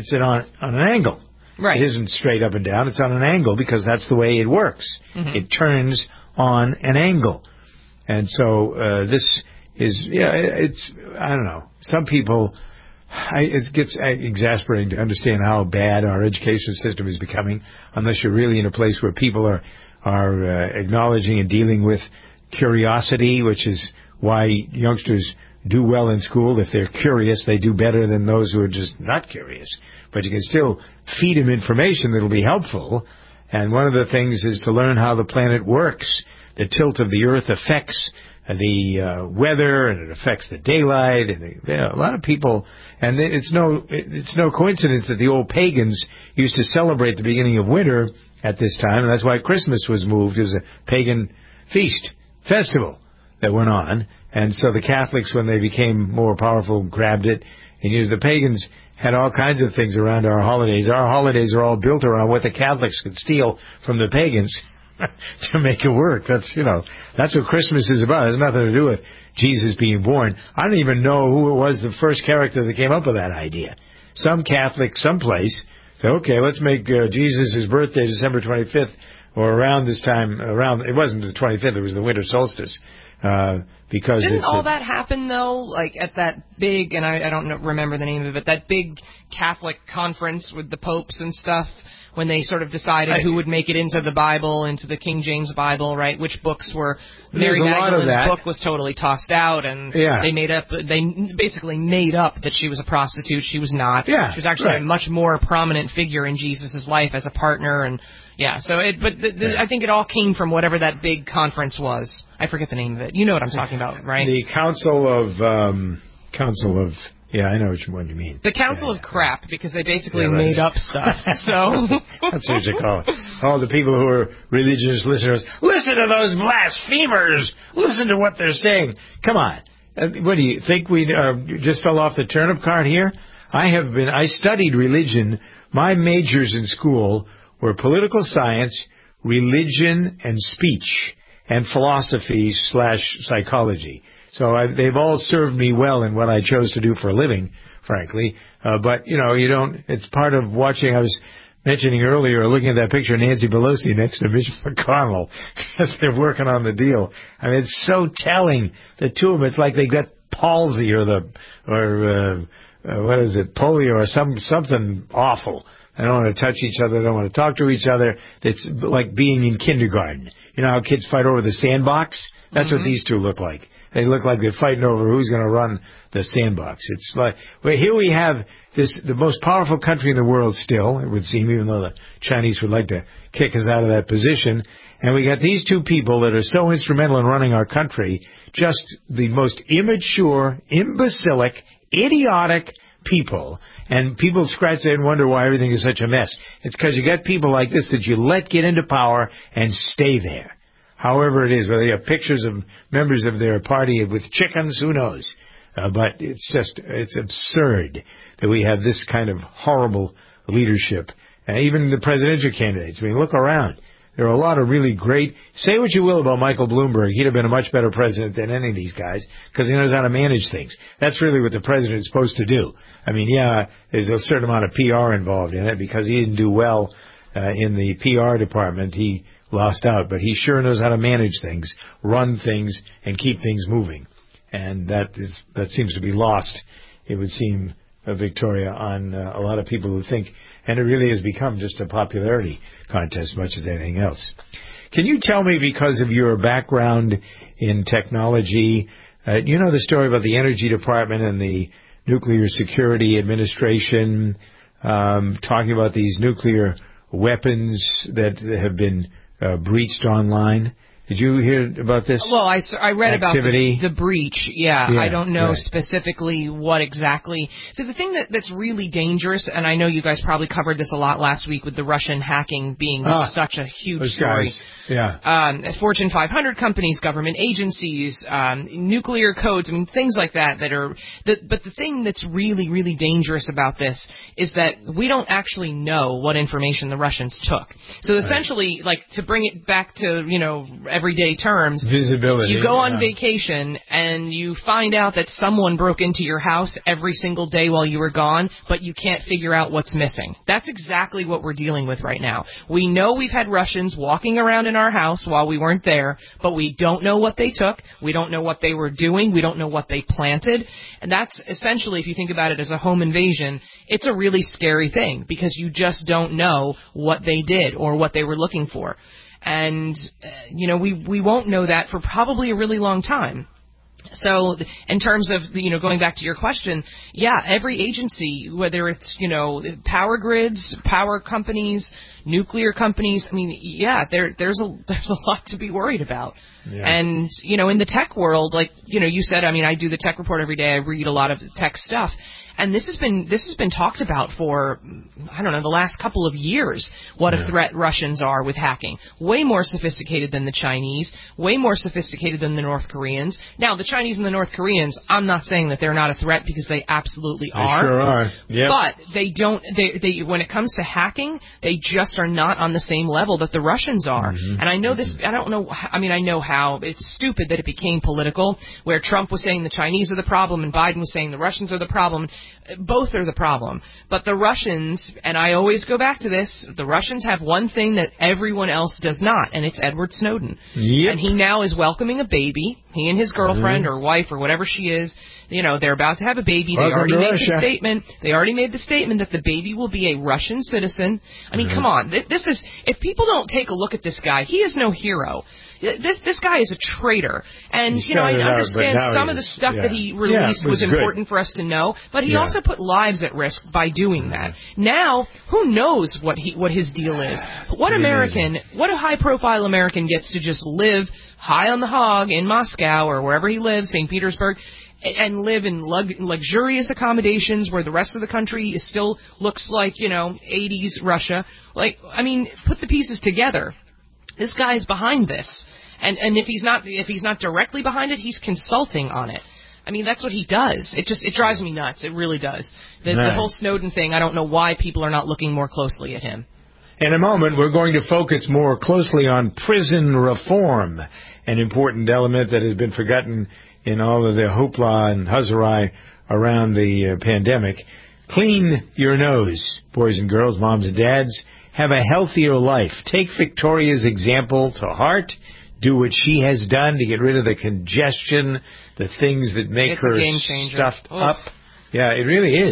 an angle. Right. It isn't straight up and down. It's on an angle because that's the way it works. Mm-hmm. It turns on an angle. And so this is, it's, I don't know. Some people, it gets exasperating to understand how bad our education system is becoming, unless you're really in a place where people are acknowledging and dealing with curiosity, which is why youngsters do well in school. If they're curious, they do better than those who are just not curious. But you can still feed them information that will be helpful. And one of the things is to learn how the planet works. The tilt of the Earth affects the weather, and it affects the daylight, and a lot of people. And it's no coincidence that the old pagans used to celebrate the beginning of winter at this time, and that's why Christmas was moved. It was a pagan festival that went on, and so the Catholics, when they became more powerful, grabbed it. And the pagans had all kinds of things around our holidays. Our holidays are all built around what the Catholics could steal from the pagans to make it work. That's what Christmas is about. It has nothing to do with Jesus being born. I don't even know who it was, the first character that came up with that idea. Some Catholic, someplace, said, okay, let's make Jesus' birthday December 25th, or around this time, it wasn't the 25th, it was the winter solstice. Because didn't all that happen though, like at that big, and I don't remember the name of it, that big Catholic conference with the popes and stuff, when they sort of decided who would make it into the Bible, into the King James Bible, right? Which books were, Mary Magdalene's book was totally tossed out, and they basically made up that she was a prostitute. She was not. Yeah, she was actually a much more prominent figure in Jesus' life as a partner, and I think it all came from whatever that big conference was. I forget the name of it. You know what I'm talking about, right? The Council of I know which one you mean. The Council of Crap, because they basically made up stuff. So that's what you call it. All the people who are religious listeners, listen to those blasphemers. Listen to what they're saying. Come on. What do you think? We just fell off the turnip cart here? I studied religion. My majors in school were political science, religion and speech, and philosophy / psychology. So they've all served me well in what I chose to do for a living, frankly. But, it's part of watching. I was mentioning earlier, looking at that picture of Nancy Pelosi next to Mitch McConnell as they're working on the deal. I mean, it's so telling. The two of them, it's like they got palsy or polio or something awful. They don't want to touch each other. They don't want to talk to each other. It's like being in kindergarten. You know how kids fight over the sandbox? That's what these two look like. They look like they're fighting over who's going to run the sandbox. It's like, well, here we have the most powerful country in the world still, it would seem, even though the Chinese would like to kick us out of that position. And we got these two people that are so instrumental in running our country, just the most immature, imbecilic, idiotic people. And people scratch their head and wonder why everything is such a mess. It's because you got people like this that you let get into power and stay there. However it is, whether you have pictures of members of their party with chickens, who knows? But it's absurd that we have this kind of horrible leadership. Even the presidential candidates. I mean, look around. There are a lot of really great... Say what you will about Michael Bloomberg. He'd have been a much better president than any of these guys because he knows how to manage things. That's really what the president is supposed to do. I mean, yeah, there's a certain amount of PR involved in it because he didn't do well in the PR department. He lost out, but he sure knows how to manage things, run things, and keep things moving. And that seems to be lost, it would seem, Victoria, on a lot of people who think, and it really has become just a popularity contest as much as anything else. Can you tell me, because of your background in technology, you know the story about the Energy Department and the Nuclear Security Administration talking about these nuclear weapons that have been breached online? Did you hear about this? Well, I read activity? about the breach. Yeah, I don't know specifically what exactly. So the thing that's really dangerous, and I know you guys probably covered this a lot last week with the Russian hacking being such a huge story. Guys. Yeah. Fortune 500 companies, government agencies, nuclear codes, I mean, things like that are... But the thing that's really, really dangerous about this is that we don't actually know what information the Russians took. So essentially, like, to bring it back to, everyday terms... Visibility. You go on vacation and you find out that someone broke into your house every single day while you were gone, but you can't figure out what's missing. That's exactly what we're dealing with right now. We know we've had Russians walking around in our house while we weren't there, but we don't know what they took. We don't know what they were doing. We don't know what they planted. And that's essentially, if you think about it as a home invasion, it's a really scary thing because you just don't know what they did or what they were looking for. And, we won't know that for probably a really long time. So in terms of, going back to your question, yeah, every agency, whether it's, power grids, power companies, nuclear companies, I mean, yeah, there's a lot to be worried about. Yeah. And, in the tech world, like, you said, I mean, I do the tech report every day. I read a lot of tech stuff. And this has been talked about for, I don't know, the last couple of years, what a threat Russians are with hacking. Way more sophisticated than the Chinese, way more sophisticated than the North Koreans. Now, the Chinese and the North Koreans, I'm not saying that they're not a threat because they absolutely are. They sure are. Yep. But they when it comes to hacking, they just are not on the same level that the Russians are. Mm-hmm. And I know this, I don't know, I mean, I know how it's stupid that it became political, where Trump was saying the Chinese are the problem and Biden was saying the Russians are the problem. Both are the problem. But the Russians, and I always go back to this, the Russians have one thing that everyone else does not, and it's Edward Snowden. Yep. And he now is welcoming a baby. He and his girlfriend or wife or whatever she is, they're about to have a baby. They already made the statement. They already made the statement that the baby will be a Russian citizen. I mean, come on. This is, if people don't take a look at this guy, he is no hero. This guy is a traitor. And, I understand some of the stuff that he released was important for us to know, but he also put lives at risk by doing that. Now, who knows what his deal is? What a high-profile American gets to just live high on the hog in Moscow or wherever he lives, St. Petersburg, and live in luxurious accommodations where the rest of the country still looks like, 80s Russia. Like, I mean, put the pieces together. This guy's behind this. And if he's not directly behind it, he's consulting on it. I mean, that's what he does. It drives me nuts. It really does. The whole Snowden thing, I don't know why people are not looking more closely at him. In a moment, we're going to focus more closely on prison reform, an important element that has been forgotten in all of the hoopla and huzzarai around the pandemic. Clean your nose, boys and girls, moms and dads. Have a healthier life. Take Victoria's example to heart. Do what she has done to get rid of the congestion, the things that make her stuffed up. Yeah, it really is.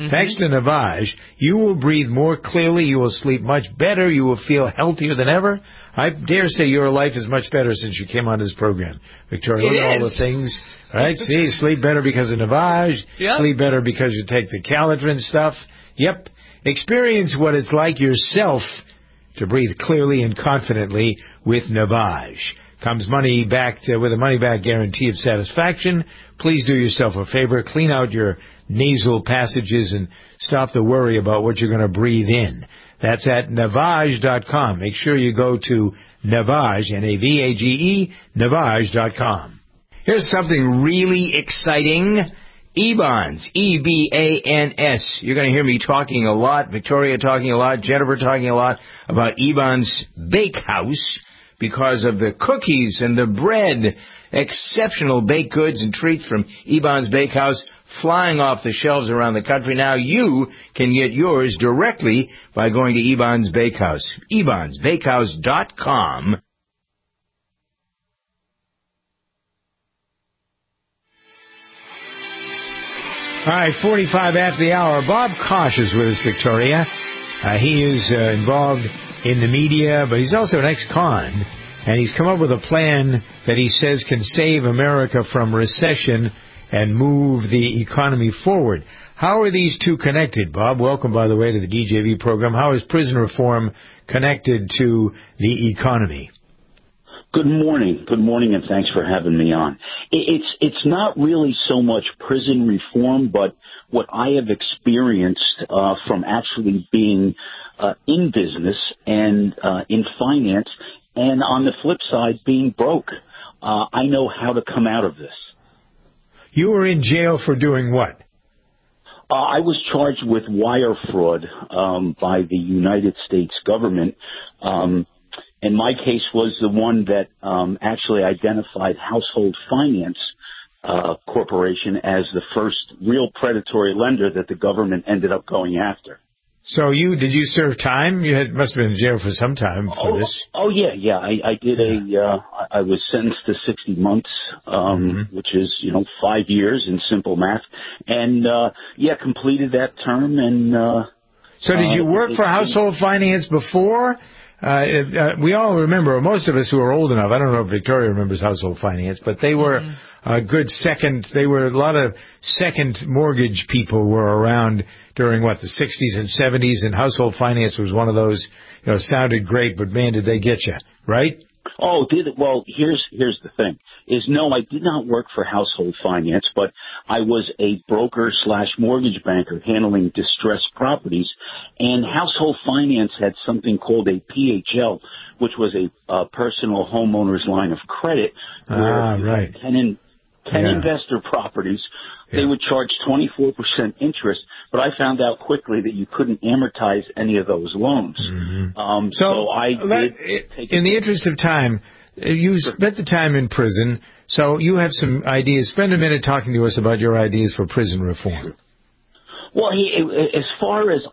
Thanks to Navage, you will breathe more clearly, you will sleep much better, you will feel healthier than ever. I dare say your life is much better since you came on this program. Victoria, look at all the things. Right? See, sleep better because of Navage. Yep. Sleep better because you take the Caladrin stuff. Yep. Experience what it's like yourself to breathe clearly and confidently with Navage. Comes money back with a money-back guarantee of satisfaction. Please do yourself a favor. Clean out your nasal passages and stop the worry about what you're going to breathe in. That's at Navage.com. Make sure you go to Navage, N-A-V-A-G-E, Navage.com. Here's something really exciting. Ebans, E-B-A-N-S. You're going to hear me talking a lot, Victoria talking a lot, Jennifer talking a lot about Ebans Bakehouse because of the cookies and the bread. Exceptional baked goods and treats from Ebans Bakehouse flying off the shelves around the country. Now you can get yours directly by going to Ebans Bakehouse. EbansBakehouse.com. All right, 45 after the hour. Bob Kosh is with us, Victoria. He is involved in the media, but he's also an ex-con, and he's come up with a plan that he says can save America from recession and move the economy forward. How are these two connected, Bob? Welcome, by the way, to the DJV program. How is prison reform connected to the economy? Good morning. Good morning, and thanks for having me on. It's not really so much prison reform, but what I have experienced from actually being in business and in finance, and on the flip side, being broke. I know how to come out of this. You were in jail for doing what? I was charged with wire fraud by the United States government. And my case was the one that actually identified Household Finance Corporation as the first real predatory lender that the government ended up going after. So did you serve time? You must have been in jail for some time for this. Oh yeah. I did I was sentenced to 60 months, which is 5 years in simple math, and completed that term. And so did you work for Household Finance before? We all remember, most of us who are old enough, I don't know if Victoria remembers Household Finance, but they were a good a lot of second mortgage people were around during, the 60s and 70s, and Household Finance was one of those, sounded great, but man, did they get you, right? Oh, did it? Well, here's the thing, is no, I did not work for Household Finance, but I was a broker/mortgage banker handling distressed properties, and Household Finance had something called a PHL, which was a personal homeowner's line of credit, where right. 10 investor properties, they would charge 24% interest, but I found out quickly that you couldn't amortize any of those loans. So I did in the interest of time, you spent the time in prison, so you have some ideas. Spend a minute talking to us about your ideas for prison reform. Well, as far as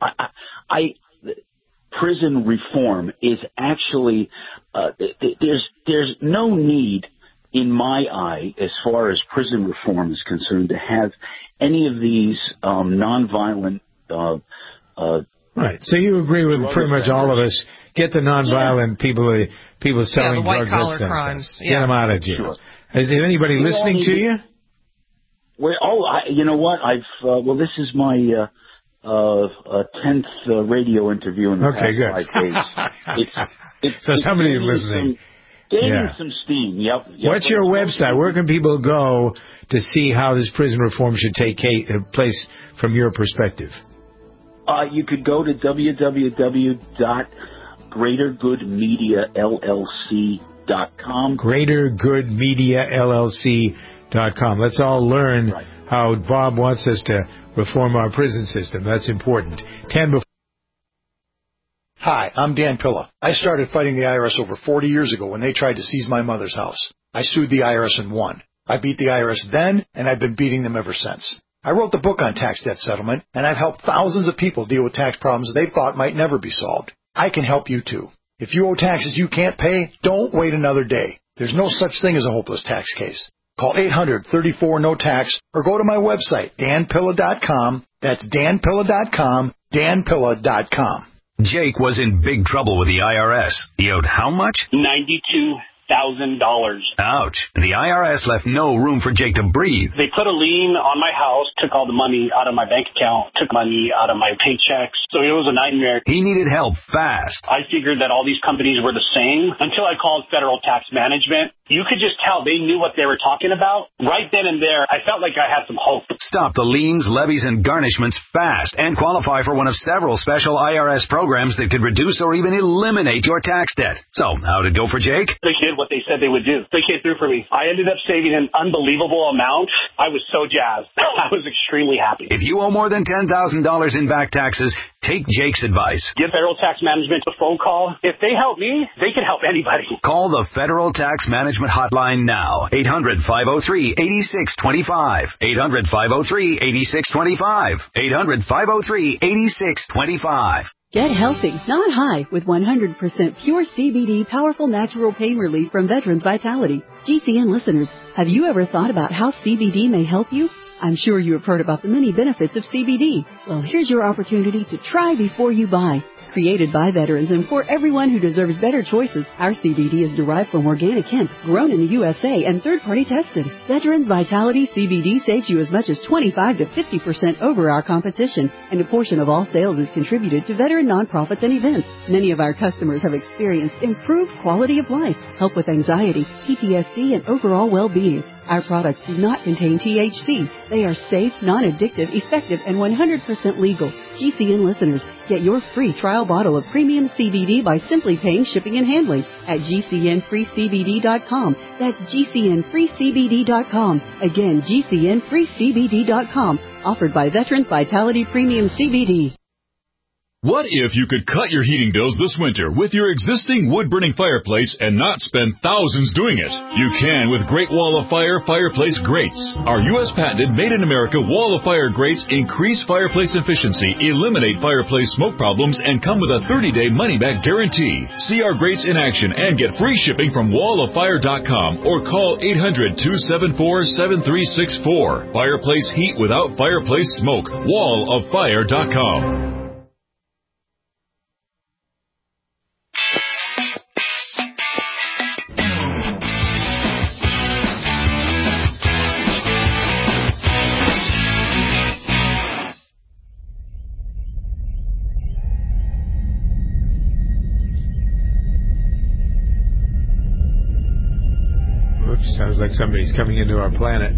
prison reform is actually, there's no need, in my eye, as far as prison reform is concerned, to have any of these nonviolent. Right. So you agree with pretty much all of us. Get the nonviolent people selling the white drugs. collar crimes. Get them out of jail. Sure. Is there anybody listening to you? Well, you know what? this is my 10th radio interview in the past 5 days. So somebody's listening. Gaining some steam, yep. What's your website? Where can people go to see how this prison reform should take place from your perspective? You could go to www.greatergoodmediallc.com. greatergoodmediallc.com. Let's all learn how Bob wants us to reform our prison system. That's important. 10 before. Hi, I'm Dan Pilla. I started fighting the IRS over 40 years ago when they tried to seize my mother's house. I sued the IRS and won. I beat the IRS then, and I've been beating them ever since. I wrote the book on tax debt settlement, and I've helped thousands of people deal with tax problems they thought might never be solved. I can help you too. If you owe taxes you can't pay, don't wait another day. There's no such thing as a hopeless tax case. Call 800-34-NO-TAX or go to my website, danpilla.com. That's danpilla.com, danpilla.com. Jake was in big trouble with the IRS. He owed how much? $92,000. Ouch. And the IRS left no room for Jake to breathe. They put a lien on my house, took all the money out of my bank account, took money out of my paychecks. So it was a nightmare. He needed help fast. I figured that all these companies were the same until I called Federal Tax Management. You could just tell they knew what they were talking about. Right then and there, I felt like I had some hope. Stop the liens, levies, and garnishments fast and qualify for one of several special IRS programs that could reduce or even eliminate your tax debt. So, how'd it go for Jake? They did what they said they would do. They came through for me. I ended up saving an unbelievable amount. I was so jazzed. I was extremely happy. If you owe more than $10,000 in back taxes, take Jake's advice. Give Federal Tax Management a phone call. If they help me, they can help anybody. Call the Federal Tax Management Hotline now. 800-503-8625. 800-503-8625. 800-503-8625. Get healthy, not high, with 100% pure CBD powerful natural pain relief from Veterans Vitality. GCN listeners, have you ever thought about how CBD may help you? I'm sure you have heard about the many benefits of CBD. Well, here's your opportunity to try before you buy. Created by veterans and for everyone who deserves better choices, our CBD is derived from organic hemp, grown in the USA and third-party tested. Veterans Vitality CBD saves you as much as 25 to 50% over our competition, and a portion of all sales is contributed to veteran nonprofits and events. Many of our customers have experienced improved quality of life, help with anxiety, PTSD, and overall well-being. Our products do not contain THC. They are safe, non-addictive, effective, and 100% legal. GCN listeners, get your free trial bottle of premium CBD by simply paying shipping and handling at GCNFreeCBD.com. That's GCNFreeCBD.com. Again, GCNFreeCBD.com. Offered by Veterans Vitality Premium CBD. What if you could cut your heating bills this winter with your existing wood-burning fireplace and not spend thousands doing it? You can with Great Wall of Fire fireplace grates. Our U.S. patented made-in-America Wall of Fire grates increase fireplace efficiency, eliminate fireplace smoke problems, and come with a 30-day money-back guarantee. See our grates in action and get free shipping from walloffire.com or call 800-274-7364. Fireplace heat without fireplace smoke. walloffire.com. Sounds like somebody's coming into our planet.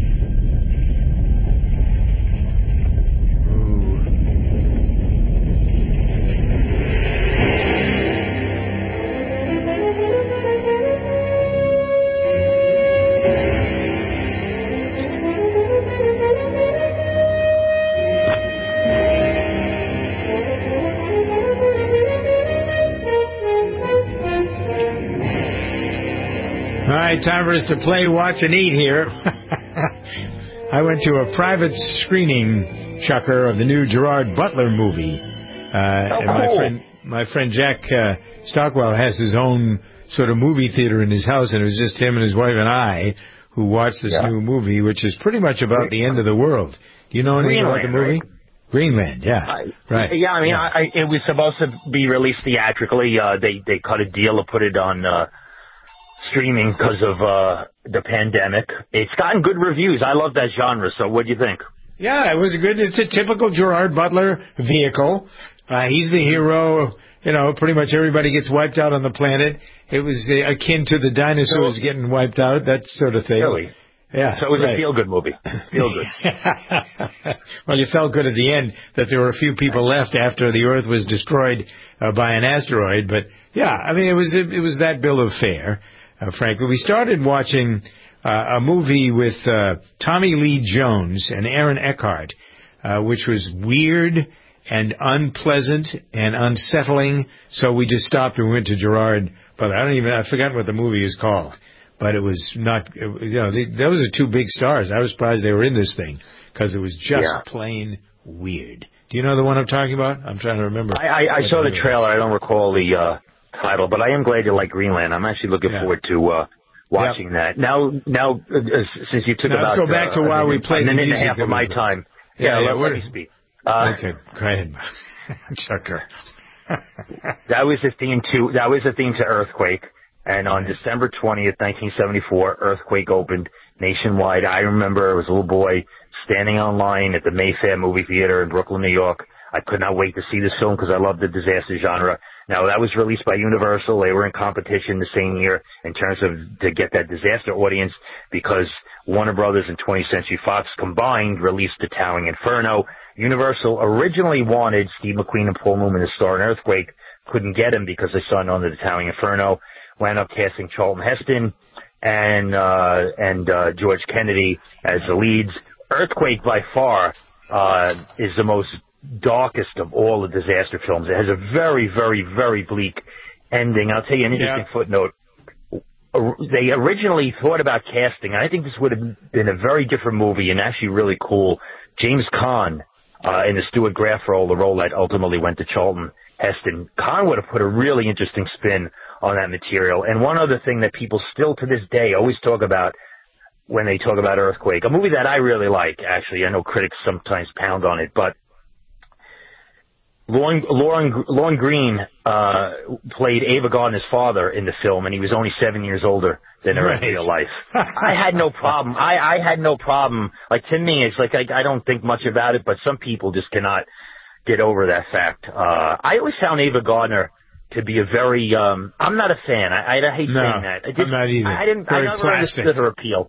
All right, time for us to play, watch, and eat here. I went to a private screening, Chucker, of the new Gerard Butler movie. And my friend Jack Stockwell has his own sort of movie theater in his house, and it was just him and his wife and I who watched this new movie, which is pretty much about the end of the world. Do you know anything about the movie? Right? Greenland, yeah. Right. Yeah, I mean, it was supposed to be released theatrically. They cut a deal to put it on streaming because of the pandemic. It's gotten good reviews. I love that genre, so what do you think? Yeah, it's a typical Gerard Butler vehicle. He's the hero. You know, pretty much everybody gets wiped out on the planet. It was akin to the dinosaurs getting wiped out, that sort of thing. Really? Yeah. So it was a feel-good movie. Feel good. Well, you felt good at the end that there were a few people left after the Earth was destroyed by an asteroid. But, yeah, I mean, it was that bill of fare. Frankly, we started watching a movie with Tommy Lee Jones and Aaron Eckhart, which was weird and unpleasant and unsettling. So we just stopped and went to Gerard. But I've forgotten what the movie is called. But it was not, those are two big stars. I was surprised they were in this thing because it was just plain weird. Do you know the one I'm talking about? I'm trying to remember. I saw the trailer. I don't recall the title, but I am glad you like Greenland. I'm actually looking forward to watching that. Now, since you took now about... let's go back to why we played the music. A minute and a half of my time. Let me speak. Okay, go ahead, Chucker. That was the theme to Earthquake. And on December 20th, 1974, Earthquake opened nationwide. I remember I was a little boy standing online at the Mayfair movie theater in Brooklyn, New York. I could not wait to see this film because I love the disaster genre. Now, that was released by Universal. They were in competition the same year in terms of to get that disaster audience because Warner Brothers and 20th Century Fox combined released The Towering Inferno. Universal originally wanted Steve McQueen and Paul Newman to star in Earthquake. Couldn't get him because they signed on to The Towering Inferno. Wound up casting Charlton Heston and George Kennedy as the leads. Earthquake, by far, is the most darkest of all the disaster films. It has a very, very, very bleak ending. I'll tell you an interesting footnote. They originally thought about casting, and I think this would have been a very different movie and actually really cool. James Caan in the Stuart Graff role, the role that ultimately went to Charlton Heston. Caan would have put a really interesting spin on that material. And one other thing that people still to this day always talk about when they talk about Earthquake, a movie that I really like, actually. I know critics sometimes pound on it, but Lorne Greene played Ava Gardner's father in the film, and he was only 7 years older than her in real life. I had no problem. I had no problem. Like, to me, it's like I don't think much about it, but some people just cannot get over that fact. I always found Ava Gardner to be a very I'm not a fan. I hate saying that. I'm not either. I never understood her appeal.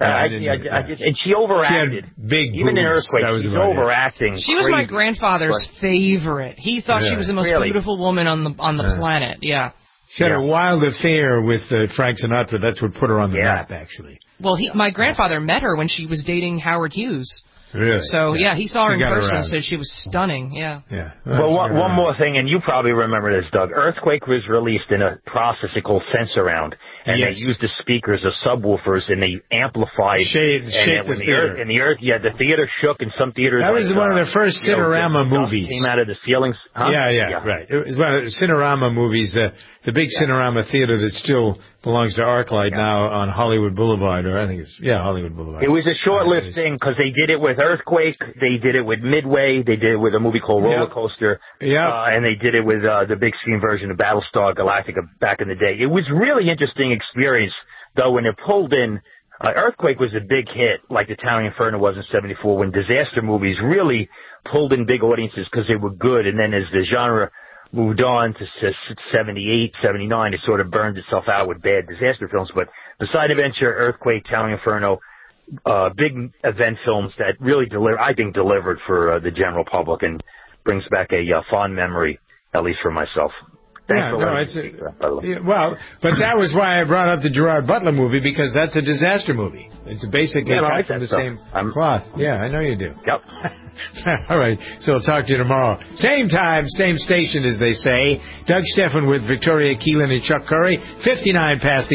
And she overacted. She had big even boobs. in Earthquake, she's overacting. She was my grandfather's favorite. He thought she was the most beautiful woman on the planet. Yeah. She had a wild affair with Frank Sinatra. That's what put her on the map, actually. Well, my grandfather met her when she was dating Howard Hughes. Really? So, he saw her in person and said she was stunning. Yeah. Well, one more thing, and you probably remember this, Doug. Earthquake was released in a processor called Sensurround, and they used the speakers as subwoofers, and they amplified. Shake the theater. The theater shook, and some theaters. That was one of the first Cinerama movies. Came out of the ceilings. Huh? Right. It was one of the Cinerama movies, the big Cinerama theater that still belongs to ArcLight now on Hollywood Boulevard, or I think it's, Hollywood Boulevard. It was a short-lived thing because they did it with Earthquake, they did it with Midway, they did it with a movie called Roller Coaster, and they did it with the big screen version of Battlestar Galactica back in the day. It was really interesting experience, though, when it pulled in. Earthquake was a big hit, like The Towering Inferno was in 74, when disaster movies really pulled in big audiences because they were good, and then as the genre moved on to 78, 79, it sort of burned itself out with bad disaster films. But Beside Adventure, Earthquake, Towering Inferno, big event films that really delivered for the general public and brings back a fond memory, at least for myself. Thanks for letting me speak, by the way. Well, but that was why I brought up the Gerard Butler movie, because that's a disaster movie. It's basically cut from the same cloth. Yeah, I know you do. Yep. All right, so I'll talk to you tomorrow. Same time, same station, as they say. Doug Steffen with Victoria Keelan and Chuck Curry, 59 past the...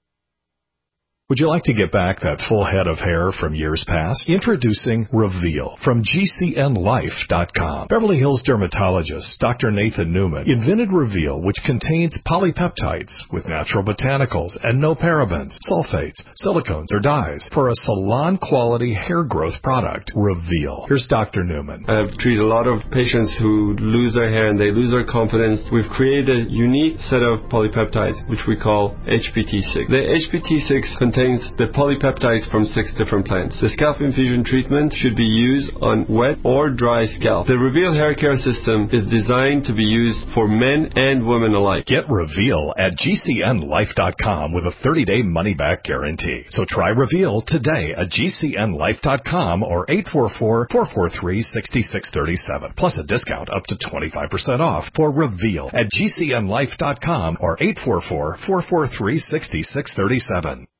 Would you like to get back that full head of hair from years past? Introducing Reveal from GCNLife.com. Beverly Hills dermatologist Dr. Nathan Newman invented Reveal, which contains polypeptides with natural botanicals and no parabens, sulfates, silicones, or dyes for a salon-quality hair growth product. Reveal. Here's Dr. Newman. I've treated a lot of patients who lose their hair and they lose their confidence. We've created a unique set of polypeptides, which we call HPT6. The HPT6 contains the polypeptides from 6 different plants. The scalp infusion treatment should be used on wet or dry scalp. The Reveal hair care system is designed to be used for men and women alike. Get Reveal at GCNLife.com with a 30-day money-back guarantee. So try Reveal today at GCNLife.com or 844-443-6637. Plus a discount up to 25% off for Reveal at GCNLife.com or 844-443-6637.